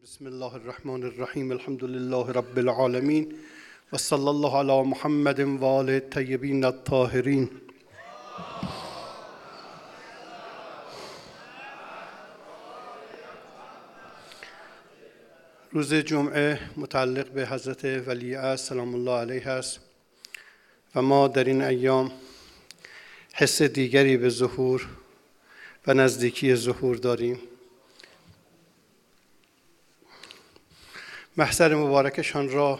بسم الله الرحمن الرحیم. الحمد لله رب العالمین و صلی الله علی محمد و آله الطیبین الطاهرین. روز جمعه متعلق به حضرت ولیعصر سلام الله علیه است و ما در این ایام حس دیگری به ظهور و نزدیکی ظهور داریم. محضر مبارکشان را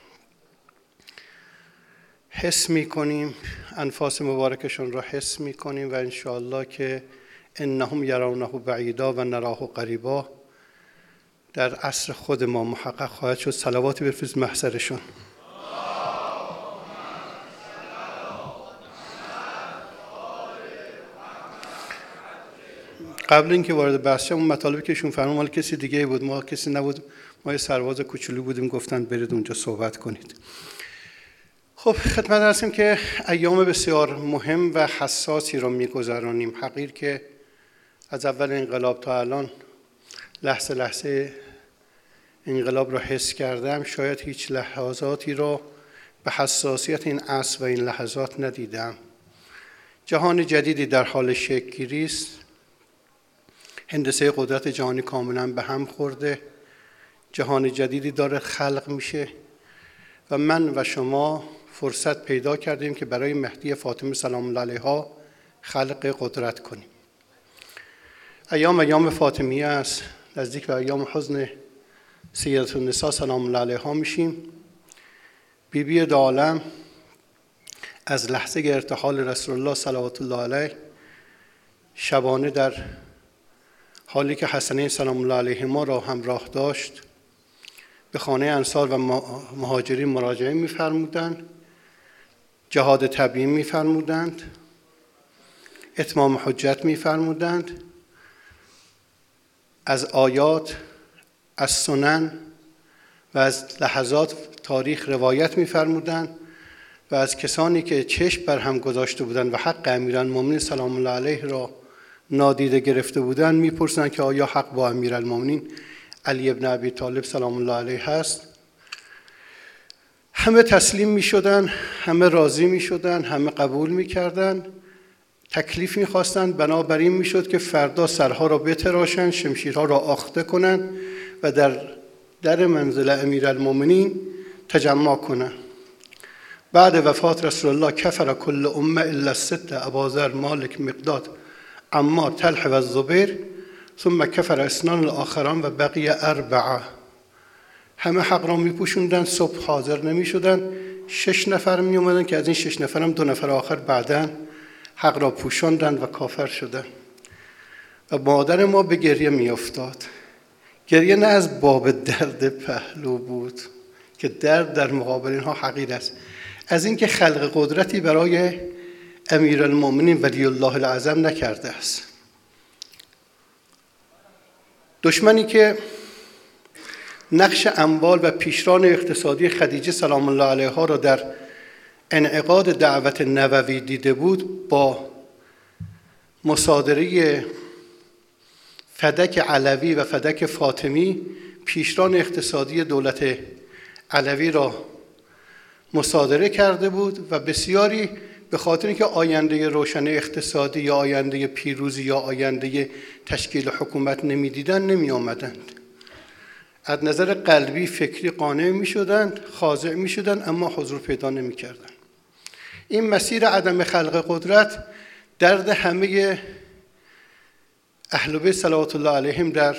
حس می کنیم، انفاس مبارکشان را حس می کنیم و انشاءالله که انهم یرونه بعیدا و نراه قریبا در عصر خود ما محقق خواهد شد. صلواتی بفرست محضرشان. قبل اینکه وارد بحث شم، اون مطالبی که ایشون فرمودن مال کسی دیگه بود، ما کسی نبود، ما یه سرباز کوچولو بودیم، گفتن برید اونجا صحبت کنید. خب خدمت هستیم که ایام بسیار مهم و حساسی رو میگذرانیم. حقیر که از اول انقلاب تا الان لحظه لحظه انقلاب رو حس کردم، شاید هیچ لحظاتی رو به حساسیت این عصر و این لحظات ندیدم. جهان جدیدی در حال شکل گیری است. هندسه قدرت جهانی کاملا به هم خورده، جهان جدیدی داره خلق میشه و من و شما فرصت پیدا کردیم که برای مهدی فاطمه سلام الله علیها خلق قدرت کنیم. ایام فاطمیه است، نزدیک به ایام حزن سیدة النساء سلام الله علیها میشیم. بیبی دو عالم از لحظه ارتحال رسول الله صلوات الله علیه شبانه در حالی که حسنین سلام الله علیهما را همراه داشت به خانه انصار و مهاجرین مراجعه می‌فرمودند، جهاد تبیین می‌فرمودند، اتمام حجت می‌فرمودند، از آیات، از سنن و از لحظات تاریخ روایت می‌فرمودند و از کسانی که چشم بر هم گذاشته بودند و حق امیرالمومنین سلام الله علیه را نادیده گرفته بودند می‌پرسیدند که آیا حق با امیرالمومنین علی ابن ابی طالب سلام الله علیه هست؟ همه تسلیم می‌شدند، همه راضی می‌شدند، همه قبول می‌کردند. تکلیف می‌خواستند، بنابراین می‌شد که فردا سرها را بتراشند، شمشیرها را آخته کنند و در منزل امیرالمومنین تجمع کنند. بعد وفات رسول الله کفر کل امه الا السته، ابوذر، مالک، مقداد، عمار، طلحه و الزبیر، ثم کفر اثنان الاخران و بقیه اربعه. همه حق را میپوشوندن، صبح حاضر نمیشدن، 6 نفر می اومدن که از این 6 نفر هم 2 نفر آخر بعداً حق را پوشاندن و کافر شدن. و مادر ما به گریه میافتاد. گریه نه از باب درد پهلو بود که درد در مقابل اینها حقیر است، از اینکه خلق قدرتی برای امیرالمومنین ولی الله الاعظم نکرده است. دشمنی که نقش اموال و پیشران اقتصادی خدیجه سلام الله علیها را در انعقاد دعوت نبوی دیده بود، با مصادره فدک علوی و فدک فاطمی پیشران اقتصادی دولت علوی را مصادره کرده بود و بسیاری به خاطر اینکه آینده روشن اقتصادی یا آینده پیروزی یا آینده تشکیل حکومت نمیدیدن نمی آمدند. از نظر قلبی فکری قانع می شدند، خاضع می شدند، اما حضور پیدا نمی کردند. این مسیر عدم خلق قدرت درد همه اهل بیت صلوات الله علیهم در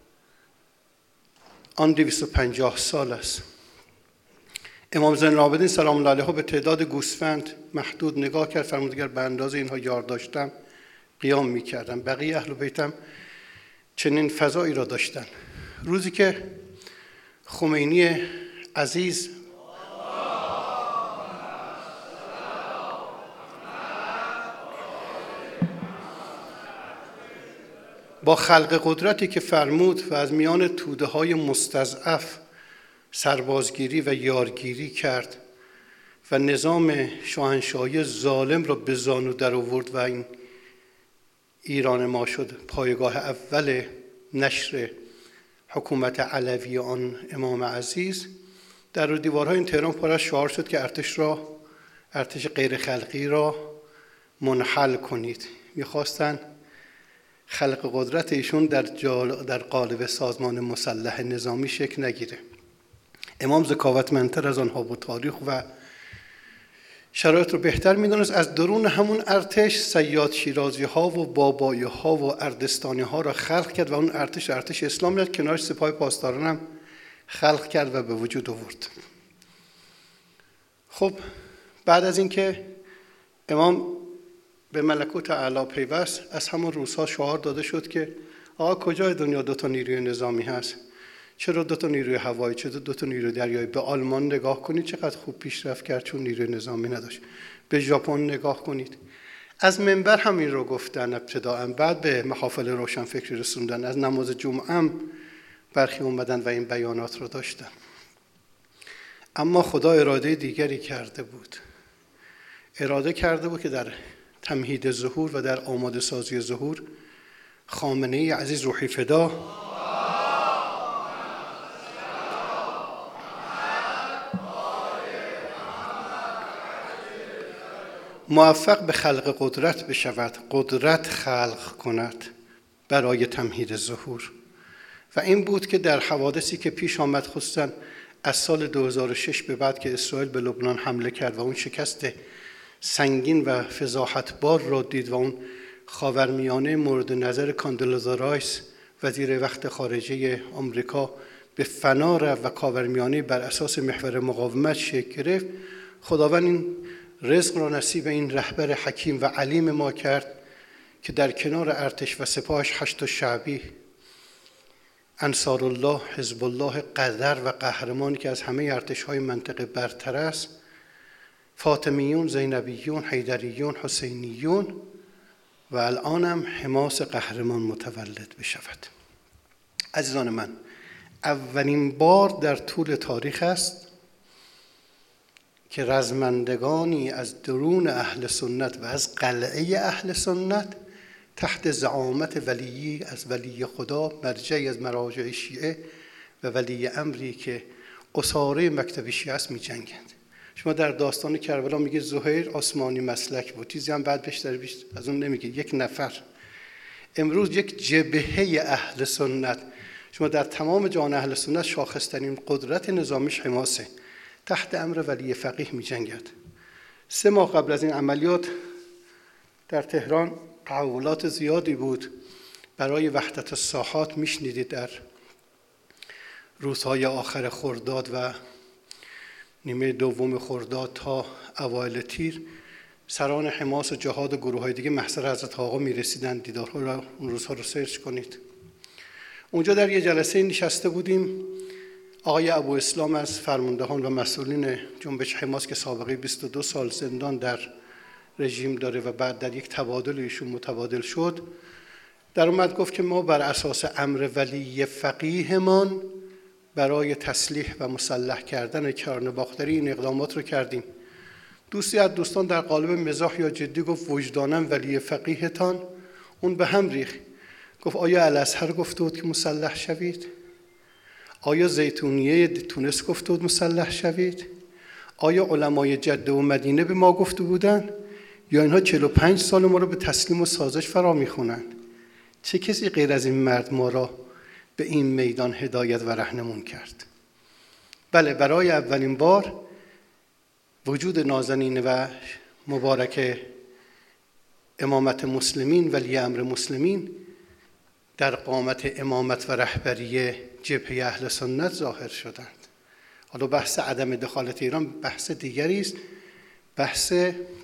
آن 250 سال است. امام زین العابدین سلام الله علیه به تعداد گوسفند محدود نگاه کرد، فرمود اگر به اندازه اینها یار داشتم قیام می‌کردم. بقیه اهل بیتم چنین فضایی را داشتن. روزی که خمینی عزیز با خلق قدرتی که فرمود و از میان توده‌های مستضعف سربازگیری و یارگیری کرد و نظام شاهنشاهی ظالم را به زانو در آورد و این ایران ما شد پایگاه اول نشر حکومت علوی آن امام عزیز، در و دیوارهای این تهران پر از شعار شد که ارتش غیر خلقی را منحل کنید. میخواستن خلق قدرت ایشون در قالب سازمان مسلح نظامی شکل نگیره. امام ذکاوتمندتر از آنها بود، تاریخ و شرایط رو بهتر میدونست. از درون همون ارتش صیاد شیرازی ها و بابایی ها و اردستانی ها را خلق کرد و اون ارتش اسلام را کنارش سپاه پاسداران هم خلق کرد و به وجود آورد. خب بعد از اینکه امام به ملکوت اعلی پیوست، از همون روزها شعار داده شد که آقا کجای دنیا 2 نیروی نظامی هست؟ چرا 2 نیروی هوایی، چرا 2 نیروی دریایی؟ به آلمان نگاه کنید چقدر خوب پیشرفت کرد چون نیروی نظامی نداشت. به ژاپن نگاه کنید. از منبر همین رو گفتن ابتداء، بعد به محافل روشنفکری رسوندن. از نماز جمعه هم برخی اومدن و این بیانات رو داشتن. اما خدا اراده دیگری کرده بود. اراده کرده بود که در تمهید ظهور و در آماده سازی ظهور خامنه‌ای عزیز روحی فدا موفق به خلق قدرت بشود، قدرت خلق کند برای تمهید ظهور. و این بود که در حوادثی که پیش آمد، خصوصا از سال 2006 به بعد که اسرائیل به لبنان حمله کرد و اون شکست سنگین و فضاحتبار را دید و اون خاورمیانه مورد نظر کاندولیزا رایس وزیر وقت خارجه آمریکا به فنا رفت و خاورمیانه بر اساس محور مقاومت شکل گرفت، خداوند این رزق را نصیب این رهبر حکیم و علیم ما کرد که در کنار ارتش و سپاهش 8 شعبی، انصار الله، حزب الله، قدر و قهرمانی که از همه ارتش‌های منطقه برتر است، فاطمیون، زینبیون، حیدریون، حسینیون و الان هم حماس قهرمان متولد بشود. عزیزان من، اولین بار در طول تاریخ است که رزمندگانی از درون اهل سنت و از قلعه اهل سنت تحت زعامت ولی از ولی خدا، مرجعی از مراجع شیعه و ولی امری که اساره مکتب شیعه است، می جنگند. شما در داستان کربلا میگه زهیر آسمانی مسلک بود، چیزی هم بعد بیشتر از اون نمیگه، یک نفر. امروز یک جبهه اهل سنت، شما در تمام جهان اهل سنت شاخصترین قدرت نظامیش حماسه، تحت امر ولی فقیه می جنگد. 3 ماه قبل از این عملیات در تهران تحولات زیادی بود برای وحدت الساحات. میشنیدید در روزهای آخر خرداد و نیمه دوم خرداد تا اوایل تیر، سران حماس و جهاد و گروه‌های دیگه محضر حضرت آقا میرسیدن. دیدارها رو اون روزها رو سرچ کنید. اونجا در یه جلسه نشسته بودیم. آقای ابو اسلام از فرماندهان و مسئولین جنبش حماس که سابقه 22 سال زندان در رژیم داره و بعد در یک تبادل ایشون متبادل شد، در اومد گفت که ما بر اساس امر ولی فقیهمان برای تسلیح و مسلح کردن کرنباختری این اقدامات رو کردیم. دوستی از دوستان در قالب مزاح یا جدی گفت وجدانم ولی فقیهتان. اون به هم ریخت، گفت آیا الازهر گفته بود که مسلح شوید؟ آیا زیتونیه تونس گفته بود مسلح شوید؟ آیا علمای جده و مدینه به ما گفته بودن؟ یا اینها 45 سال ما رو به تسلیم و سازش فرا میخونن؟ چه کسی غیر از این مرد ما را به این میدان هدایت و راهنمون کرد؟ بله، برای اولین بار وجود نازنین و مبارک امامت مسلمین، ولی امر مسلمین، در قامت امامت و رهبری جبهه اهل سنت ظاهر شدند. حالا بحث عدم دخالت ایران بحث دیگری است. بحث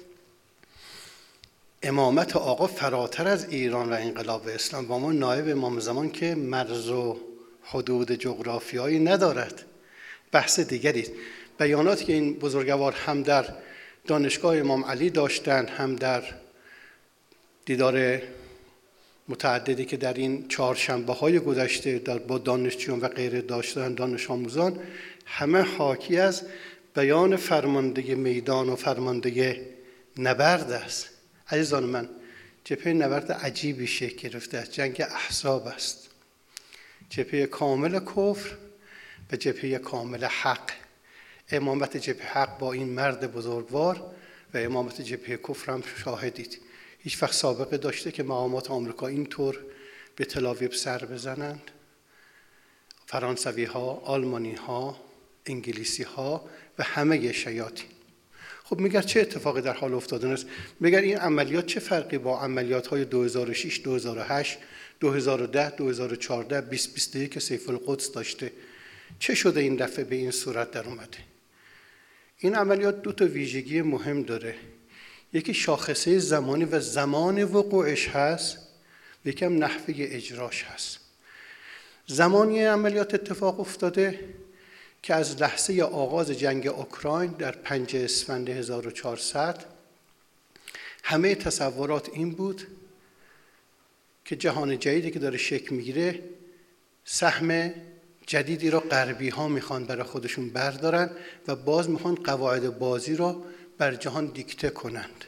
امامت آقا فراتر از ایران و انقلاب اسلام با ما نایب امام زمان که مرز و حدود جغرافیایی ندارد، بحث دیگری است. بیاناتی که این بزرگوار هم در دانشگاه امام علی داشتن، هم در دیدار متعددی که در این 4 شنبه‌های گذشته با دانشجویان و غیره داشتن، دانش آموزان، همه حاکی از بیان فرمانده میدان و فرمانده نبرد است. عزیزان من، جبهه نبرد عجیبی شکل گرفته است. جنگ احزاب است جبهه کامل کفر و جبهه کامل حق. امامت جبهه حق با این مرد بزرگوار و امامت جبهه کفر هم شاهدید. هیچ وقت سابقه داشته که مقامات آمریکا اینطور به تل‌آویو سر بزنند؟ فرانسوی ها، آلمانی ها، انگلیسی ها و همه شیاطین. خب میگه چه اتفاقی در حال افتادن است؟ میگه این عملیات چه فرقی با عملیات های 2006، 2008، 2010، 2014، 2021 که سیف القدس داشته؟ چه شده این دفعه به این صورت در اومده؟ این عملیات دو تا ویژگی مهم داره. یکی شاخصه زمانی و زمان وقوعش هست، یکم نحوه اجراش هست. زمانی عملیات اتفاق افتاده که از لحظه آغاز جنگ اوکراین در 5 اسفند 1400 همه تصورات این بود که جهان جدیدی که داره شکل میگیره سهم جدیدی را غربی ها میخوان برای خودشون بردارن و باز میخوان قواعد بازی را بر جهان دیکته کنند.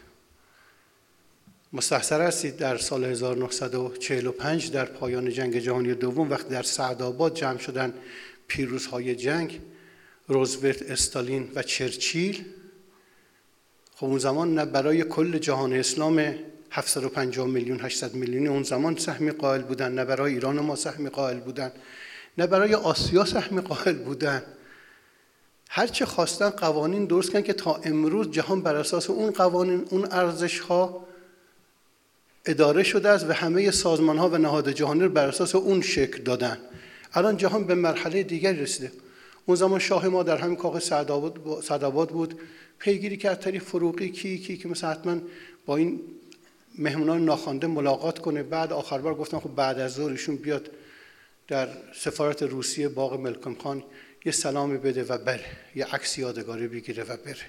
مستحضر هستید در سال 1945 در پایان جنگ جهانی دوم وقتی در سعدآباد جمع شدن پیروزهای جنگ، روزولت، استالین و چرچیل، خب اون زمان نه برای کل جهان اسلام 750 میلیون 800 میلیون اون زمان سهمی قائل بودن، نه برای ایران ما سهمی قائل بودن، نه برای آسیا سهمی قائل بودن. هرچه خواستن قوانین درست کردن که تا امروز جهان بر اساس اون قوانین، اون ارزش‌ها اداره شده است و همه سازمان‌ها و نهاد جهانی رو بر اساس اون شکل دادن. الان جهان به مرحله دیگری رسیده. اون زمان شاه ما در همین کاخ سعدآباد بود، پیگیری کرد طریق فروغی کی که مثلا حتما با این مهمونان ناخوانده ملاقات کنه. بعد آخر بار گفتن خب بعد از ظهر ایشون بیاد در سفارت روسیه باغ ملکم خان یه سلامی بده و بره، یه عکس یادگاری بگیره و بره.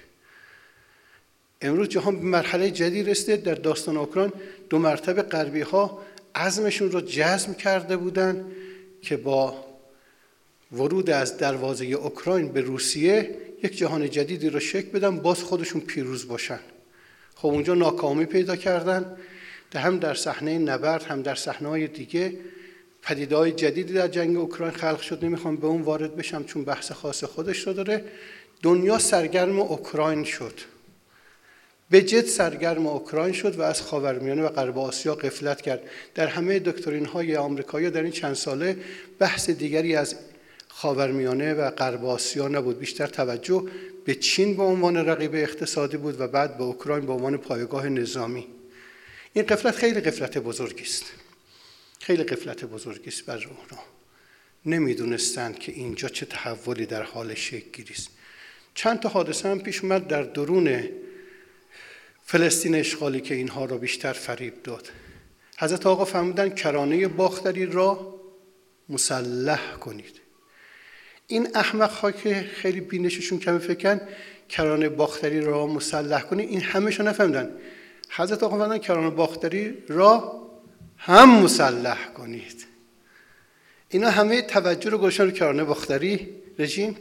امروز جهان به مرحله جدید رسیده. در داستان اوکراین 2 مرتبه غربی ها عزمشون رو جزم کرده بودن که با ورود از دروازه اوکراین به روسیه یک جهان جدیدی رو شکل بدن، باز خودشون پیروز باشن. خب اونجا ناکامی پیدا کردن، هم در صحنه نبرد هم در صحنه‌های دیگه پدیده‌های جدیدی در جنگ اوکراین خلق شد. نمیخوام به اون وارد بشم چون بحث خاص خودش رو داره. دنیا سرگرم اوکراین شد، به جد سرگرم اوکراین شد و از خاورمیانه و غرب آسیا غفلت کرد. در همه دکترین‌های آمریکایی در این چند ساله بحث دیگری از خاورمیانه و غرب آسیا نبود، بیشتر توجه به چین به عنوان رقیب اقتصادی بود و بعد به اوکراین به عنوان پایگاه نظامی. این غفلت خیلی غفلت بزرگی است، خیلی غفلت بزرگی است بر اونها. نمیدونستند که اینجا چه تحولی در حال شکل گیری است. چند تا حادثه هم پیش اومد در درون فلسطین اشغالی که اینها را بیشتر فریب داد. حضرت آقا فرمودن کرانه باختری را مسلح کنید. این احمق‌ها که خیلی بینششون کمی فکرن کرانه باختری را مسلح کنید، این همه‌شون نفهمیدن. حضرت آقا فرمودن کرانه باختری را هم مسلح کنید. اینا همه توجه رو گذاشتن رو کرانه باختری. رژیم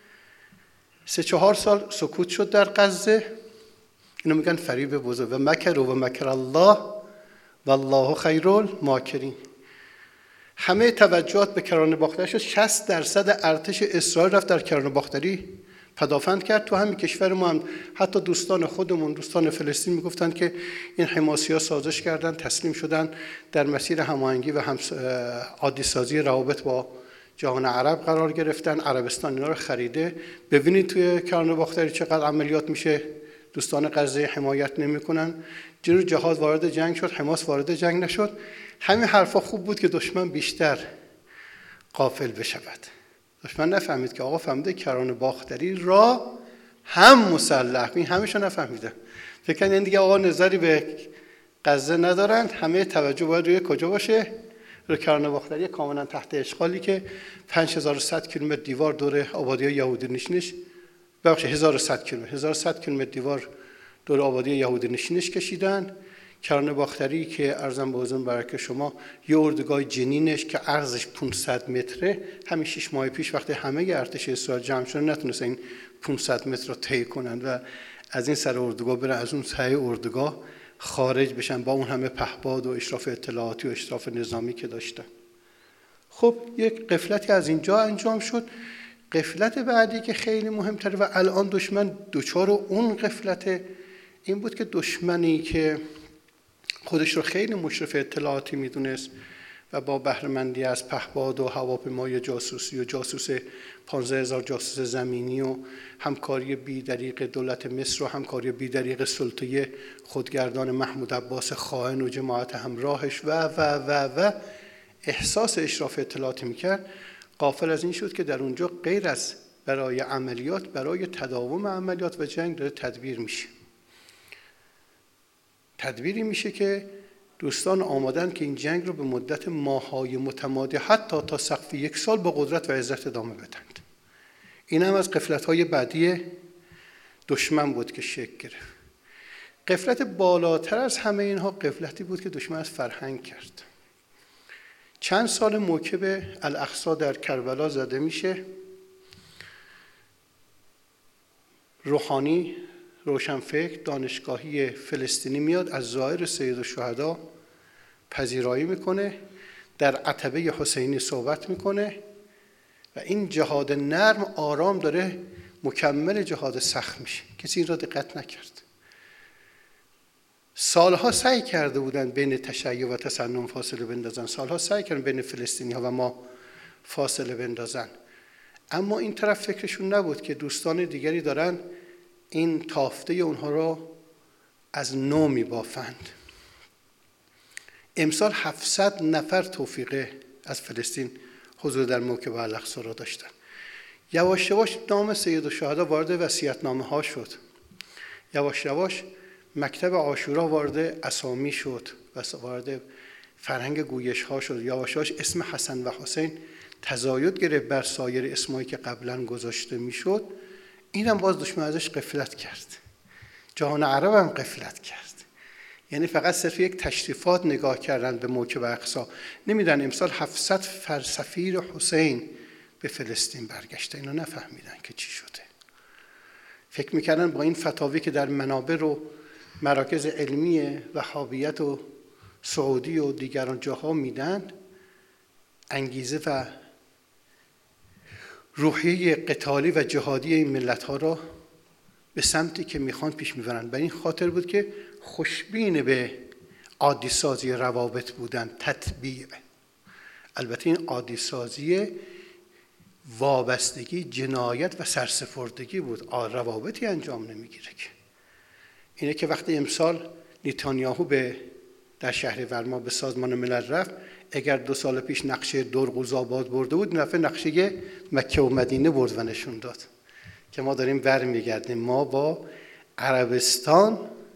3-4 سال سکوت شد در غزه. اینو میگن فریب بزرگ. و مکر الله والله خیر الماکرین. همه توجهات به کرانه باختری شد. 60% ارتش اسرائیل رفت در کرانه باختری پدافند کرد. تو همین کشور ما هم حتی دوستان خودمون، دوستان فلسطین میگفتن که این حماسی‌ها سازش کردن، تسلیم شدن، در مسیر هماهنگی و عادی سازی روابط با جهان عرب قرار گرفتن. عربستان اینا رو خریده. ببینید توی کرانه باختری چقدر عملیات میشه. دوستان غزه حمایت نمی‌کنن. جلو جهاد وارد جنگ شد، حماس وارد جنگ نشد. همین حرفا خوب بود که دشمن بیشتر غافل بشود. دشمن نفهمید که آقا فهمیده کرانه باختری را هم مسلح. این همه‌شو نفهمیده. فکر کنن دیگه آقا نظری به غزه ندارن، همه توجه باید روی کجا باشه؟ روی کرانه باختری کاملا تحت اشغالی که 5100 کیلومتر دیوار دور آبادی یهودی نشینش، بخش 1100 کیلومتر دیوار دور آبادی یهودی نشینش کشیدن. کرانه باختری که عرضم به حضور برکه شما یه اردوگاه جنینش که عرضش 500 متره، همین 6 ماه پیش وقتی همه ارتش اسرائیل جمع شدن نتونستن این 500 متر رو طی کنن و از این سر اردوگاه برن از اون سر اردوگاه خارج بشن با اون همه پهپاد و اشراف اطلاعاتی و اشراف نظامی که داشتن. خب یک غفلتی از اینجا انجام شد. غفلت بعدی که خیلی مهمتره و الان دشمن دچار اون غفلت این بود که دشمنی که خودش رو خیلی مشرف اطلاعاتی میدونست و با بهره‌مندی از پهپاد و هواپیمای جاسوسی و جاسوس 15,000 جاسوس زمینی و همکاری بی‌دریغ دولت مصر و همکاری بی‌دریغ سلطه خودگردان محمود عباس خائن و جماعت همراهش و احساس اشراف اطلاعاتی میکرد، غافل از این شد که در اونجا غیر از برای عملیات، برای تداوم عملیات و جنگ داره تدبیر میشه. تدبیری میشه که دوستان آمادن که این جنگ رو به مدت ماه‌های متمادی حتی تا سقف 1 سال با قدرت و عزت ادامه بدند. این هم از غفلت‌های بعدی دشمن بود که شکل گرفت. غفلت بالاتر از همه اینها غفلتی بود که دشمن از فرهنگ کرد. چند سال موکب الاقصی در کربلا زده میشه. روحانی روشنفکر دانشگاهی فلسطینی میاد از ظاهر سید الشهدا پذیرایی میکنه، در عتبه حسینی صحبت میکنه و این جهاد نرم آرام داره مکمل جهاد سخت میشه. کسی این را دقت نکرد. سالها سعی کرده بودن بین تشیع و تسنن فاصله بندازن، سالها سعی کردن بین فلسطینی ها و ما فاصله بندازن، اما این طرف فکرشون نبود که دوستان دیگری دارن این تافته اونها را از نو میبافند. امسال 700 نفر توفیقه از فلسطین حضور در موکب الاقصی را داشتن. یواش یواش نام سید الشهدا وارد وصیت‌نامه ها شد. یواش یواش مکتب عاشورا وارد اسامی شد و وارد فرهنگ گویش ها شد. یواش یواش اسم حسن و حسین تزاید گرفت بر سایر اسمایی که قبلا گذاشته میشد. اینم باز دشمن ازش غفلت کرد. جهان عرب هم غفلت کرد. یعنی فقط صرف یک تشریفات نگاه کردن به موکب اقصی. نمیدن امسال 700 سفیر حسین به فلسطین برگشته. اینا نفهمیدن که چی شده. فکر میکردن با این فتاوی که در منابر و مراکز علمی وهابیت و سعودی و دیگران جاها میدن، انگیزه و روحیه قتالی و جهادی این ملت ها را به سمتی که میخوان پیش میبرن. برای این خاطر بود که خوشبین به عادی سازی روابط بودن، تطبیع. البته این عادی سازی وابستگی، جنایت و سرسپردگی بود. روابطی انجام نمیگیره که. اینه که وقتی امسال نتانیاهو در شهر ورما به سازمان ملل رفت، اگر 2 سال پیش نقشه درقوزآباد برده بود، این دفعه نقشه مکه و مدینه برد و نشون داد که ما داریم برمیگردیم. ما با عربستان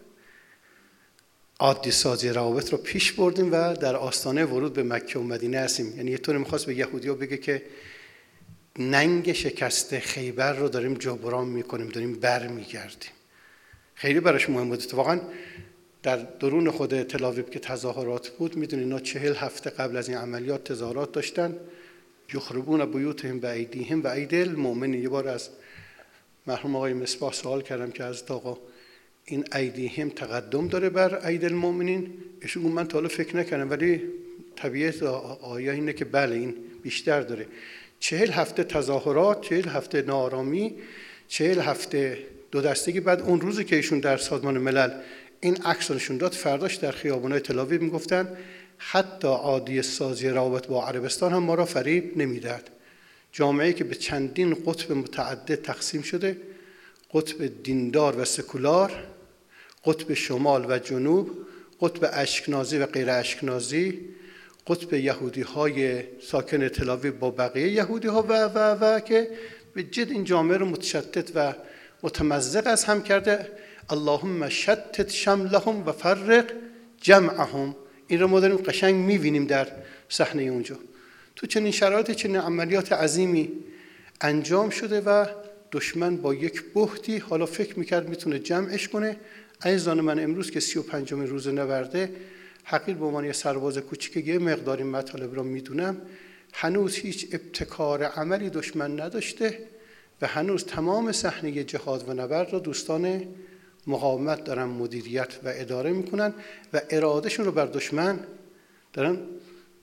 عادی سازی روابط رو پیش بردیم و در آستانه ورود به مکه و مدینه هستیم. یعنی یه طور می‌خواست به یهودی‌ها بگه که ننگ شکست خیبر رو داریم جبران می‌کنیم، داریم برمیگردیم. خیلی براش مهم بود. واقعا در درون خود تل‌آویو که تظاهرات بود، میدونید اینا 40 هفته قبل از این عملیات تظاهرات داشتن. یخربون بیوتهم بایدیهم و ایدی المؤمنین. یه بار از مرحوم آقای مصباح سوال کردم که از آقا این ایدیهم تقدم داره بر ایدی المؤمنین؟ ایشون گفت من تا حالا فکر نکردم، ولی طبیعت آیه اینه که بله این بیشتر داره. 40 هفته تظاهرات، 40 هفته ناآرامی، 40 هفته دو دستگی. بعد اون روزی که ایشون در سازمان ملل این عکس نشون داد، فرداش در خیابان‌های تل‌آویو میگفتن حتی عادی سازی روابط با عربستان هم ما را فریب نمیداد. جامعه‌ای که به چندین قطب متعدد تقسیم شده، قطب دیندار و سکولار، قطب شمال و جنوب، قطب اشکنازی و غیر اشکنازی، قطب یهودی‌های ساکن تل‌آویو با بقیه یهودی‌ها و که به جد این جامعه رو متشتت و متمزق از هم کرده. اللهم شتت شملهم و فرق جمعهم. این رو ما داریم قشنگ می‌بینیم در صحنه اونجا. تو چنین شرایط، چنین عملیات عظیمی انجام شده و دشمن با یک بهتی حالا فکر میکرد میتونه جمعش کنه. عزیزان من، امروز که 35 روز نبرده، حقیر به عنوان یه سرباز کوچیک یه مقداری مطالب رو میدونم، هنوز هیچ ابتکار عملی دشمن نداشته و هنوز تمام صحنه جهاد و نبرد رو دوستان مقاومت دارن مدیریت و اداره میکنن و ارادهشون رو بر دشمن دارن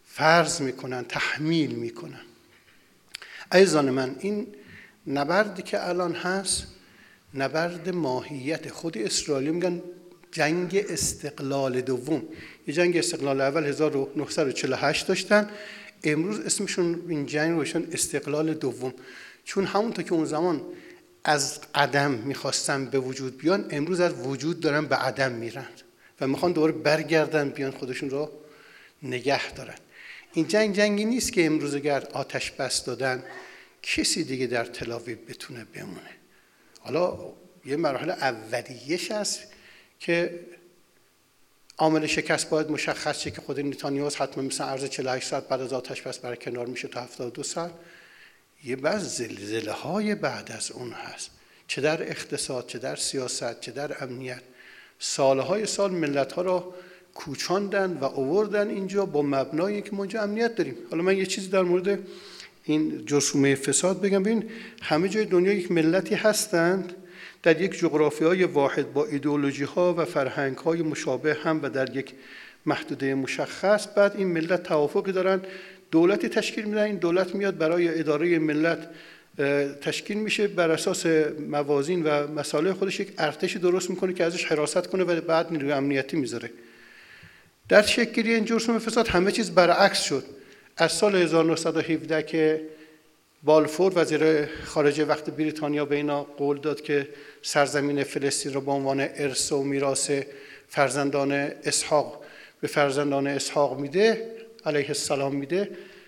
فرض میکنن، تحمیل میکنن. عزیزان من، این نبردی که الان هست نبرد ماهیت. خود اسرائیلی میگن جنگ استقلال دوم. یه جنگ استقلال اول 1948 داشتن، امروز اسمشون این جنگ روشن استقلال دوم، چون همونطور که اون زمان از عدم میخواستن به وجود بیان، امروز از وجود دارن به عدم میرن و میخوان دوباره برگردن بیان خودشون رو نگه دارن. این جنگی نیست که امروز اگر آتش بس دادن کسی دیگه در تل‌آویو بتونه بمونه. حالا یه مرحله اولیه‌اش هست که عامل شکست باید مشخص شه که خود نتانیاهو حتما مثلا عرض 48 ساعت بعد از آتش بس برای کنار میشه تا 72 ساعت. یه بعض زلزله‌های بعد از اون هست، چه در اقتصاد، چه در سیاست، چه در امنیت. سالهای سال ملت‌ها را کوچاندن و آوردن اینجا با مبنای که ما اینجا امنیت داریم. حالا من یه چیزی در مورد این جرثومه فساد بگم. ببین همه جای دنیا یک ملتی هستند در یک جغرافیای واحد با ایدئولوژی‌ها و فرهنگ‌های مشابه هم و در یک محدوده مشخص. بعد این ملت توافقی دارن، دولتی تشکیل میدن، این دولت میاد برای اداره ملت تشکیل میشه، بر اساس موازین و مصالح خودش یک ارتشی درست میکنه که ازش حراست کنه و بعد نیروی امنیتی میذاره. در شکلی این جرثومه فساد همه چیز برعکس شد. از سال 1917 که بالفور وزیر خارجه وقت بریتانیا به اینا قول داد که سرزمین فلسطین رو به عنوان ارث و میراث فرزندان اسحاق به فرزندان اسحاق میده، علیه السلام میده،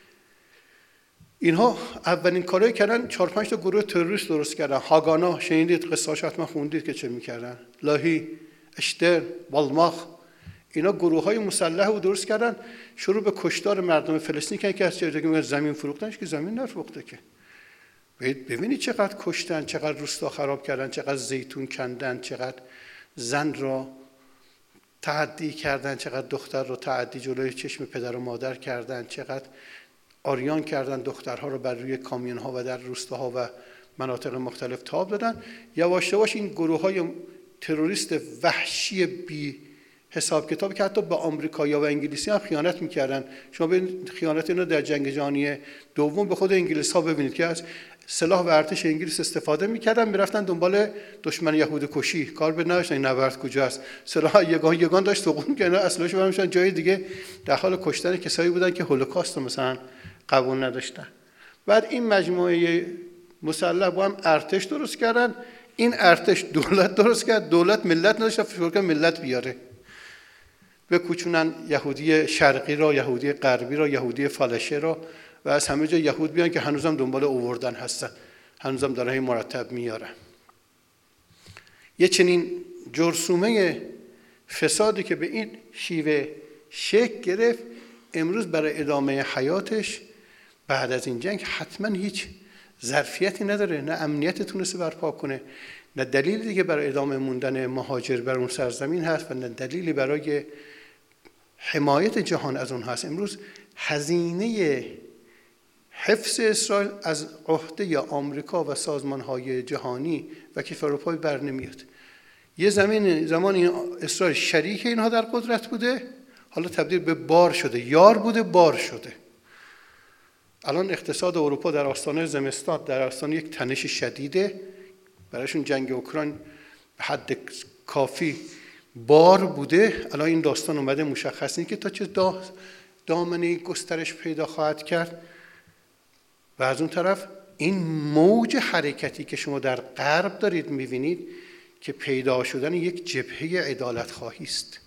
اینها اولین کارایی کردن 4-5 تا گروه تروریست درست کردن. هاگانا، شنیدید قصه‌اش حتما خوندید که چه میکردن، لاهی، اشتر، والماخ، اینا گروه‌های مسلح رو درست کردن، شروع به کشتار مردم فلسطین کردن که از چه دیگه زمین فروختنش که زمین نفروخته که. ببینید چقدر کشتن، چقدر روستا خراب کردن، چقدر زیتون کندن، چقدر زن را تعدی کردن، چقدر دختر رو تعدی جلوی چشم پدر و مادر کردن، چقدر آریان کردن دخترها رو بر روی کامیون‌ها و در روستاها و مناطق مختلف تاب دادن. یواش یواش این گروه‌های تروریست وحشی بی حساب کتاب که حتی به آمریکایی‌ها و انگلیسی هم خیانت می‌کردن. شما ببینید خیانت اینا در جنگ جهانی دوم به خود انگلیس‌ها ببینید که از سلاح و ارتش انگلیس استفاده می‌کردن، می‌رفتن دنبال دشمن یهود کشی، کار به نداشتن این نبرد کجاست. سلاح یگان داشت سقوط کنه، اسلحه‌شو برمی‌داشتن جای دیگه، در حال کشتن کسایی بودن که هولوکاست رو مثلا قبول نداشتن. بعد این مجموعه مسلح با هم ارتش درست کردن. این ارتش دولت درست کرد، دولت ملت نداشت، فشار کرد ملت بیاره، بکوچونن یهودی شرقی را، یهودی غربی را، یهودی فالشه را و از همه جا یهود بیان که هنوزم دنبال آوردن هستن، هنوزم دارن مرتب میارن. یه چنین جرثومه فسادی که به این شیوه شکل گرفت، امروز برای ادامه حیاتش بعد از این جنگ حتما هیچ ظرفیتی نداره، نه امنیت تونسته برپا کنه، نه دلیلی دیگه برای ادامه موندن مهاجر بر اون سرزمین هست و نه دلیلی برای حمایت جهان از اون هست. امروز هزینه حفظ اسرائیل از عهده آمریکا و سازمان‌های جهانی و کیف اروپایی بر نمیاد. یه زمان اسرائیل شریک اینها در قدرت بوده، حالا تبدیل به بار شده، یار بوده بار شده. الان اقتصاد اروپا در آستانه زمستان، در آستانه یک تنش شدیده، برایشون جنگ اوکراین به حد کافی بار بوده. الان این داستان اومده مشخص نیست که تا چه دامنه گسترش پیدا خواهد کرد. و از اون طرف این موج حرکتی که شما در غرب دارید می‌بینید که پیدا شدن یک جبهه عدالت خواهی است.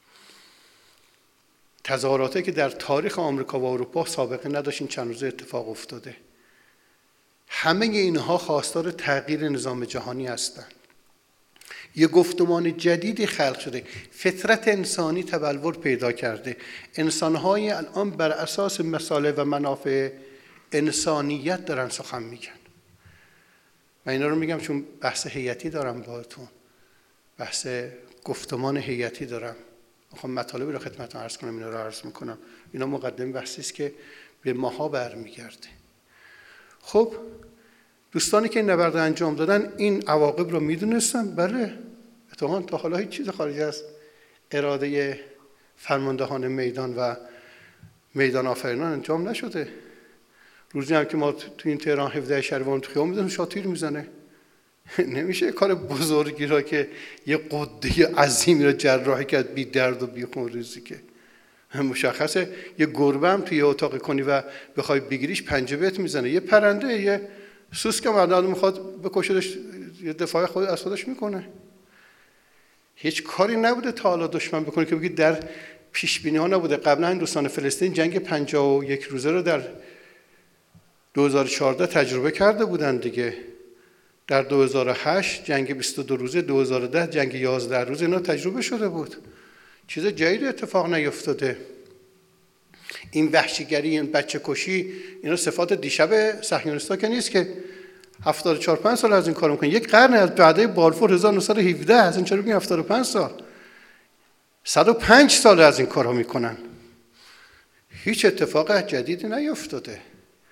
تظاهراتی که در تاریخ آمریکا و اروپا سابقه نداشت، این چند روزه اتفاق افتاده. همه اینها خواستار تغییر نظام جهانی هستند. یه گفتمان جدیدی خلق شده، فطرت انسانی تبلور پیدا کرده. انسان‌های الان بر اساس مصالح و منافع انسانیت دارن سخن میگن. من اینا رو میگم چون بحث هیئتی دارم باهاتون، بحث گفتمان هیئتی دارم، میخوام مطالبی رو خدمتتون عرض کنم، اینا رو عرض میکنم. اینا مقدمه بحثی است که به ماها برمیگرده. خب دوستانی که این نبرد انجام دادن این عواقب رو میدونستن؟ بله، اتفاقاً تا حالا هیچ چیز خارج از اراده فرماندهان میدان و میدان آفرینان انجام نشده. روزی هم که ما تو این تهران 17 شهریور تو خیابون میزنه شاتیر میزنه. نمیشه کار بزرگی را که یه قده عظیمی را جراحی کرد بی درد و بی خونریزی که مشخصه. یه گربه هم توی اتاق کنی و بخوای بگیریش پنجه بهت میزنه. یه پرنده، یه سوسک هم آدم میخواد بکشدش، یه دفاع خود از خودش میکنه. هیچ کاری نبوده تا حالا دشمن بکنه که بگید در پیش بینی ها نبوده. قبلا هندوستان فلسطین جنگ 51 روزه رو در 2014 تجربه کرده بودن دیگه. در 2008 جنگ 22 روزه، 2010 جنگ 11 روزه، اینا تجربه شده بود. چیز جدید اتفاق نیفتاده. این وحشیگری، این بچه کشی، اینا صفات دیشب صهیونیستا که نیست که 74-5 سال از این کار میکنن. یک قرن از بعده بالفور 1917 از این چرا بگیم 75 سال 105 سال از این کارا میکنن. هیچ اتفاق جدیدی نیفتاده.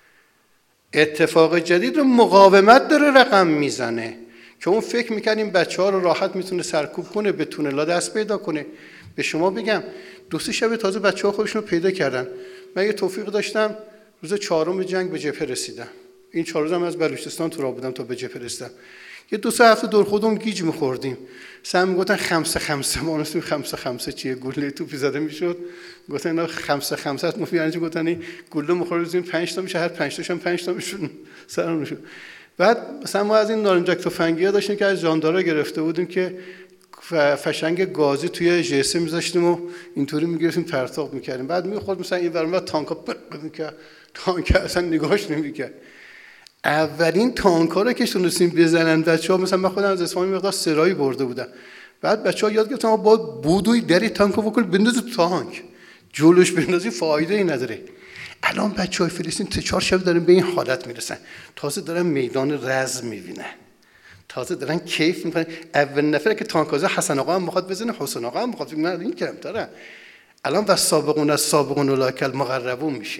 اتفاق جدید رو مقاومت داره رقم میزنه که اون فکر میکنه این بچه ها رو راحت میتونه سرکوب کنه، به تونلا دست پیدا کنه. به شما بگم 2-3 شب تازه بچه ها خودشون رو پیدا کردن. من یه توفیق داشتم روز 4 جنگ به جبهه رسیدم. این 4 روز هم از بلوچستان تو راه بودم تا به جبهه رسیدم. یه 2-3 هفته دور خودمون گیج می‌خوردیم. سم میگفتن خمسه ما نسیم خمسه چیه؟ گوله توپی زده میشد. گفتن اینا خمسه است مفید چی گفتن این گوله می‌خوریم 5 تا میشه، هر 5 تاش هم 5 تا میشون سرمون شد. بعد مثلا ما از این نارنجک تفنگی‌ها داشتیم که از ژاندارا گرفته بودیم که فشنگ گازی توی ژسه می‌ذاشتیم و اینطوری می‌گرفتیم پرتاب می‌کردیم. بعد می‌خورد مثلا این ورما تانکا می‌کرد. تانک اصلا نگاهش نمی‌کرد. اولین تانک‌ها رو که تونستیم بزنن بچه‌ها، مثلا من خودم از اصفهان مقدار سرایی برده بودم. بعد بچه‌ها یاد گرفتن ما با بودوی دری تانکو بکنی بندازی تو تانک، جلوش بندازی فایده‌ای نداره. الان بچه‌های فلسطین 3-4 شب دارن به این حالت میرسن. تازه دارن میدان رزم میبینن، تازه دارن کیف میکنن. اول نفره که تانک‌باز حسن آقا هم میخواد بزنه، حسین آقا هم میخواد، من این کمتره. الان و سابقون از سابقون اولئک المقربون میشه.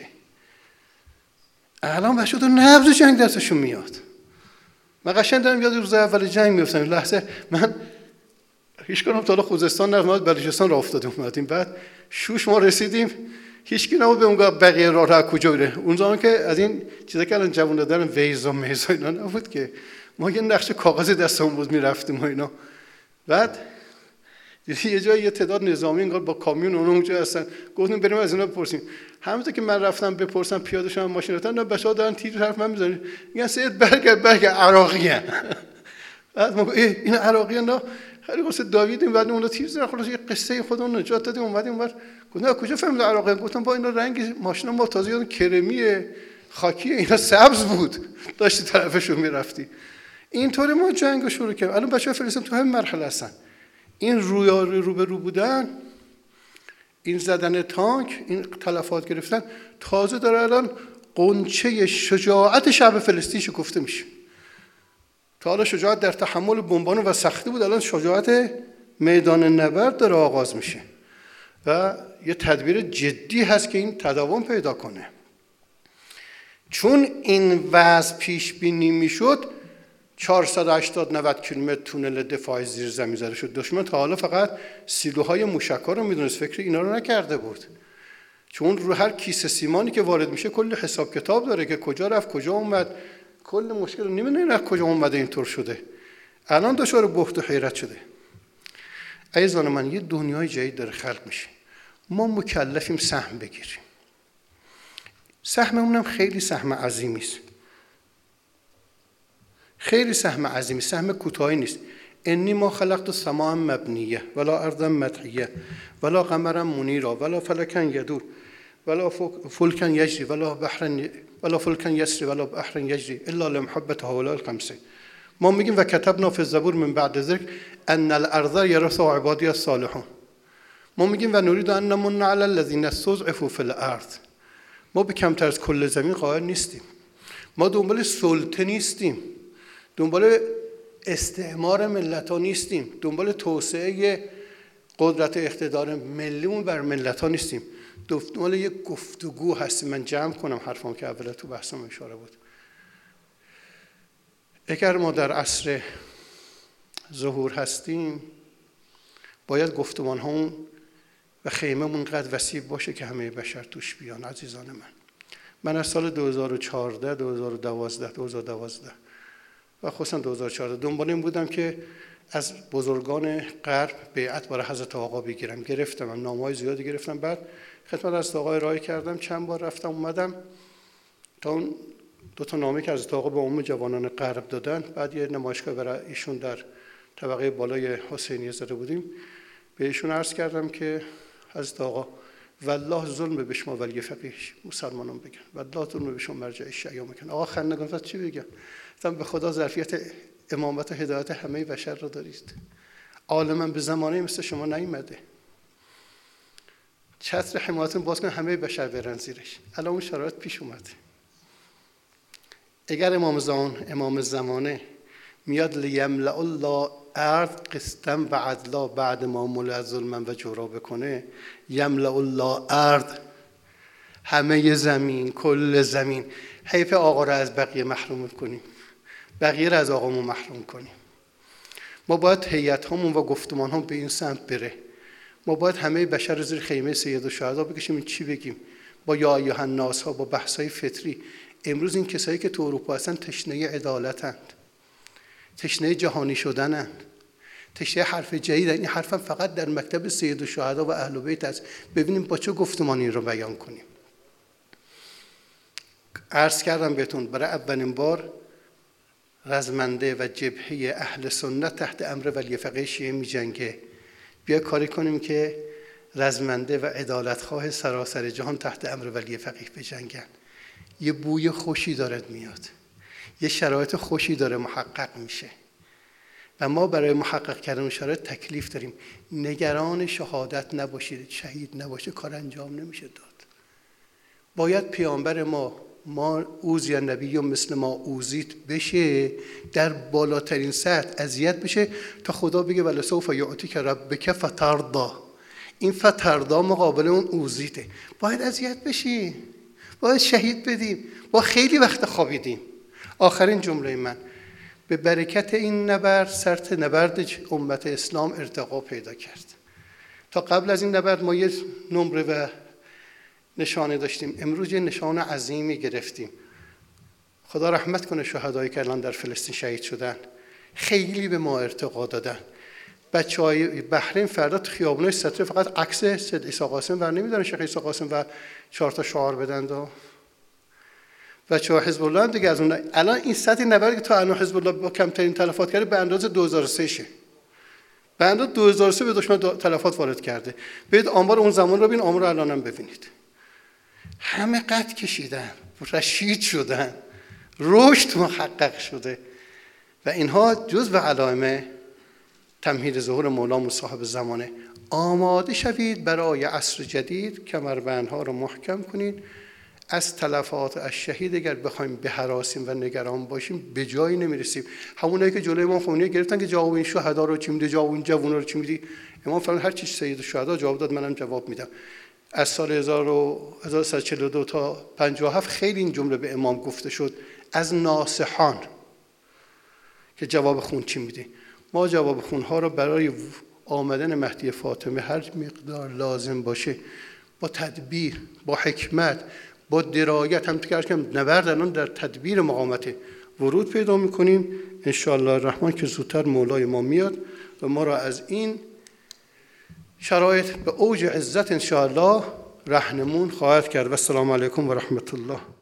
الان بچه‌ها تو نبض جنگ دستشون میاد. من قشنگ دارم یاد روز اول جنگ میافتم. لحظه من هیچ کنم تا حالا خوزستان نرفتم، بلوچستان راه افتادیم اومدیم. بعد شوش ما رسیدیم، هیچ کی نبود به اونجا بقیه راه را کجا بره. اون زمان که از این چیزا که الان جوونا دارن ویز و میز اینا نبود که ما یه نقشه کاغذ دستمون بود میرفتیم و اینا. بعد یه جایی یه تعداد نظامی انگار با کامیون اونجا هستن، گفتیم بریم از اینا بپرسیم. همونطور که من رفتم بپرسم پیاده شدم ماشین رفتن، بچه‌ها دارن تیر حرف من میزنن، میگن سید برگرد عراقیه. بعد ما این عراقیه نه خیلی واسه داویدیم. بعد اون رو تیر زدن، خلاص یه قصه خودمون نجات دادیم اومدیم اونور. گفتن کجا فهمیدید عراقیه؟ گفتم با اینا رنگ ماشینا ما تازه یاد کرمی خاکی اینا سبز بود، داشتی طرفشون میرفتی. اینطوری ما جنگو شروع کردیم. الان بچه‌ها فلسطین تو همین مرحله هستن. این رو به رو بودن، این زدن تانک، این تلفات گرفتن، تازه داره الان قنچه شجاعت شعب فلسطین شکفته میشه. تا حالا شجاعت در تحمل بمبان و سختی بود، الان شجاعت میدان نبرد داره آغاز میشه و یه تدبیر جدی هست که این تداوم پیدا کنه. چون این وضع پیش بینی میشد 480-90 کیلومتر تونل دفاعی زیر زمین زده شد. دشمن تا حالا فقط سیلوهای موشک‌ها رو میدونست، فکر اینا رو نکرده بود. چون رو هر کیسه سیمانی که وارد میشه کلی حساب کتاب داره که کجا رفت کجا اومد، کل مشکل رو نمیدونه کجا اومده اینطور شده. الان دچار بحت و حیرت شده. عزیزان من، یه دنیای جدید داره خلق میشه. ما مکلفیم سهم بگیریم. سهممون هم خیلی سهم عظیمی است. خیلی سهم عظیمی، سهم کوتاهی نیست. انی ما خلقت السماء مبنیه ولا ارضا مطحیه ولا قمرا منیرا ولا فلکا یدور ولا فلکا یجری ولا فلکا یسری ولا بحر یجری الا لمحبت هؤلاء الخمسه. ما میگیم و کتبنا فی الزبور من بعد ذکر ان الارض یرثها عبادی الصالحون. ما میگیم و نرید ان نمن علی الذین استضعفوا فی الارض. ما به کمتر از کل زمین قائل نیستیم. ما دنبال سلطه نیستیم، دنبال استعمار ملت‌ها نیستیم، دنبال توسعه قدرت اقتدار ملیمون بر ملت‌ها نیستیم، دنبال یک گفتگو هستیم. من جمع کنم حرفام که اول تو بحثم اشاره بود. اگر ما در عصر ظهور هستیم، باید گفتمان هامون و خیمه‌مون قد وسیع باشه که همه بشر توش بیان. عزیزان من از سال 2014 2012 و خصوصا 2014 دنبال این بودم که از بزرگان غرب بیعت برای حضرت آقا بگیرم. گرفتم، نامه‌های زیادی گرفتم. بعد خدمت حضرت آقا ارائه کردم، چند بار رفتم اومدم تا اون 2 نامه که حضرت آقا به عموم جوانان غرب دادن. بعد یه نمایشگاه برای ایشون در طبقه بالای حسینیه زده بودیم، به ایشون عرض کردم که حضرت آقا والله ظلم به شما ولی فقیه مسلمانان بگن، والله ظلم به شما مرجع شیعه میگن. آقا خنده گفت چی بگم؟ گفتم به خدا ظرفیت امامت و هدایت همه بشر را دارید. عالما به زمانه مثل شما نیامده. چتر حمایتون باز کن همه بشر برن زیرش. الان اون شرایط پیش اومده. اگر امام زمانه میاد لیملأ الله ارض قسطا و عدلا بعد ما ملأ ظلما و جورا بکنه، یملأ الله ارض، همه زمین، کل زمین. حیف آقا را از بقیه محروم کنیم، بقیه را از آقامون محروم کنیم. ما باید هیئت هامون و گفتمان هم به این سمت بره. ما باید همه بشر رو زیر خیمه سیدالشهدا بکشیم. این چی بگیم؟ با یا ایها الناس ها، با بحث‌های فطری. امروز این کسایی که تو اروپا هستن تشنه عدالتند، تشنه جهانی شدنند، تشنه حرف جدید. این حرف هم فقط در مکتب سیدالشهدا و اهل بیت است. ببینیم با چه گفتمانی این رو بیان کنیم. عرض کردم بهتون برای اولین بار رزمنده و جبهه اهل سنت تحت امر ولی فقیه شیعه می جنگه. بیا کاری کنیم که رزمنده و عدالتخواه سراسر جهان تحت امر ولی فقیه بجنگن. یه بوی خوشی دارد میاد، یه شرایط خوشی داره محقق میشه و ما برای محقق کردن شرایط تکلیف داریم. نگران شهادت نباشید، شهید نباشه کار انجام نمیشه داد. باید پیامبر ما اوذی النبی مثل ما اوذیت بشه، در بالاترین سطح اذیت بشه تا خدا بگه ولسوف یعطیک ربک فترضی. این فترضی مقابل اون اوذیته. باید اذیت بشی، باید شهید بدیم. با خیلی وقت خوابیدیم. آخرین جمله من، به برکت این نبرد سرت نبرد امت اسلام ارتقا پیدا کرد. تا قبل از این نبرد ما یه نمره و نشانه داشتیم، امروز یه نشانه عظیمی گرفتیم. خدا رحمت کنه شهدایی که الان در فلسطین شهید شدن، خیلی به ما ارتقا دادن. بچهای بحرین فردا تو خیابونای ستره فقط عکس سید عیسی قاسم ور نمیدارن، شیخ عیسی قاسم و 4 تا شعار بدن. و بچه‌ها حزب الله هم دیگه از اون الان این سطح نبردی که تا الان حزب الله با کمترین تلفات کرده به اندازه 2003 شه. به اندازه 2003 به دشمن تلفات وارد کرده. برید آمار اون زمان رو ببین، آمار رو الان هم ببینید. همه قد کشیدن، رشید شدن، رشد محقق شده و اینها جزو علائم تمهید ظهور مولا صاحب زمانه. آماده شوید برای عصر جدید، کمربندها رو محکم کنید. از تلفات از شهید اگر بخوایم بهراسیم و نگران باشیم به جایی نمیرسیم. همونایی که جلوی امام خمینی گرفتن که جواب این شهدا رو چی میدی، جواب این جوونا رو چی میدی، امام فرمان هر چی سید الشهدا جواب داد منم جواب میدم. از سال 1342 تا 57 خیلی این جمله به امام گفته شد از ناصحان که جواب خون چی میدی. ما جواب خونها رو برای آمدن مهدی فاطمه هر مقدار لازم باشه با تدبیر، با حکمت، با درایت، هم که نبرد الان در تدبیر مقاومت ورود پیدا میکنیم. انشاءالله الرحمن که زودتر مولای ما میاد و ما را از این شرایط به اوج عزت انشاءالله رهنمون خواهد کرد. و السلام علیکم و رحمت الله.